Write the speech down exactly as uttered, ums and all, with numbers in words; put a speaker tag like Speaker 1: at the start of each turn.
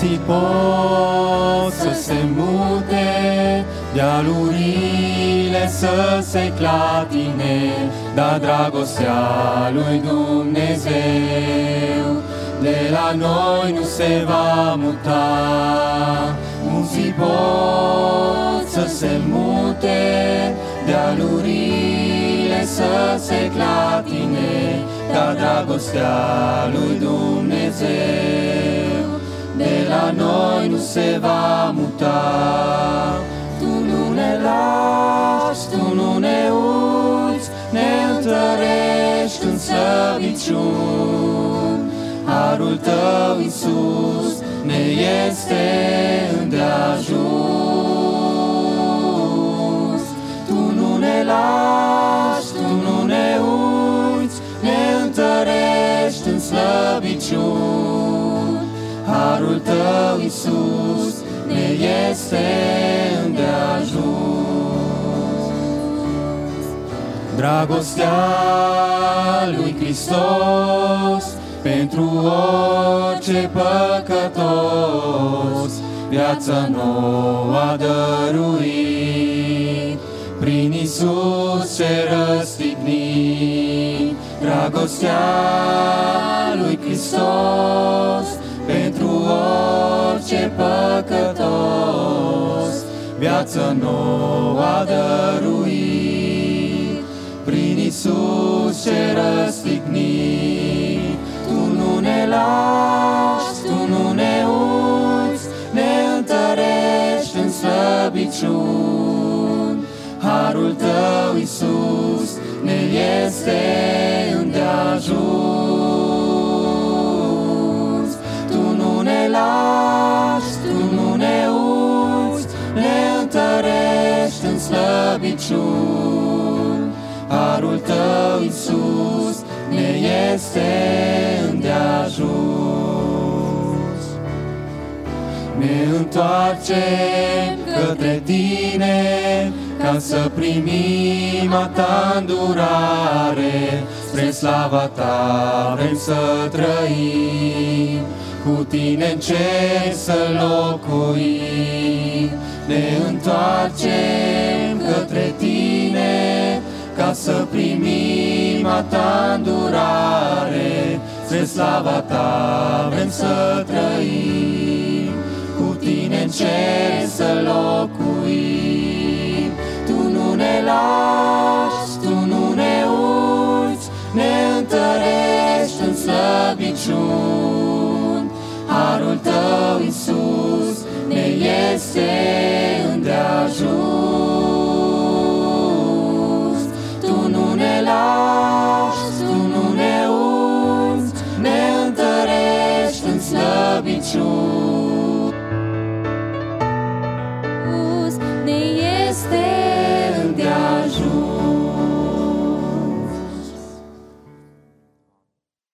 Speaker 1: Munții pot să se mute, dealurile să se clatine, dar dragostea lui Dumnezeu de la noi nu se va muta. Munții pot să se mute, dealurile să se clatine, dar dragostea lui Dumnezeu de la noi nu se va muta. Tu nu ne lași, tu nu ne uiți, ne întărești în slăbiciuni. Harul tău, Iisus, ne este îndeajuns. Tu nu ne lași, tu nu ne uiți, ne întărești în slăbiciuni. Harul tău, Iisus, ne este îndeajuns. Dragostea lui Hristos pentru orice păcătos, viața nouă a dăruit, prin Iisus ce răstignit. Dragostea lui Hristos pentru orice păcătos, viața nouă a dăruit, prin Iisus ce răstignit. Tu nu ne lași, tu nu ne uiți, ne întărești în slăbiciuni. Harul tău, Iisus, ne este îndeajuns. Tu nu ne lași, tu nu ne uiți, ne întărești în slăbiciuni. Harul tău, Iisus, ne este îndeajuns. Ne întoarcem către tine, ca să primim a ta îndurare. Spre slava ta vrem să trăim, cu tine în cer să locuim. Ne întoarcem către tine, ca să primim a ta îndurare. Spre slava ta vrem să trăim, cu tine în cer să locuim. Tu nu ne lași, tu nu ne uiți, ne întărești în slăbiciuni. Harul tău, Iisus, ne este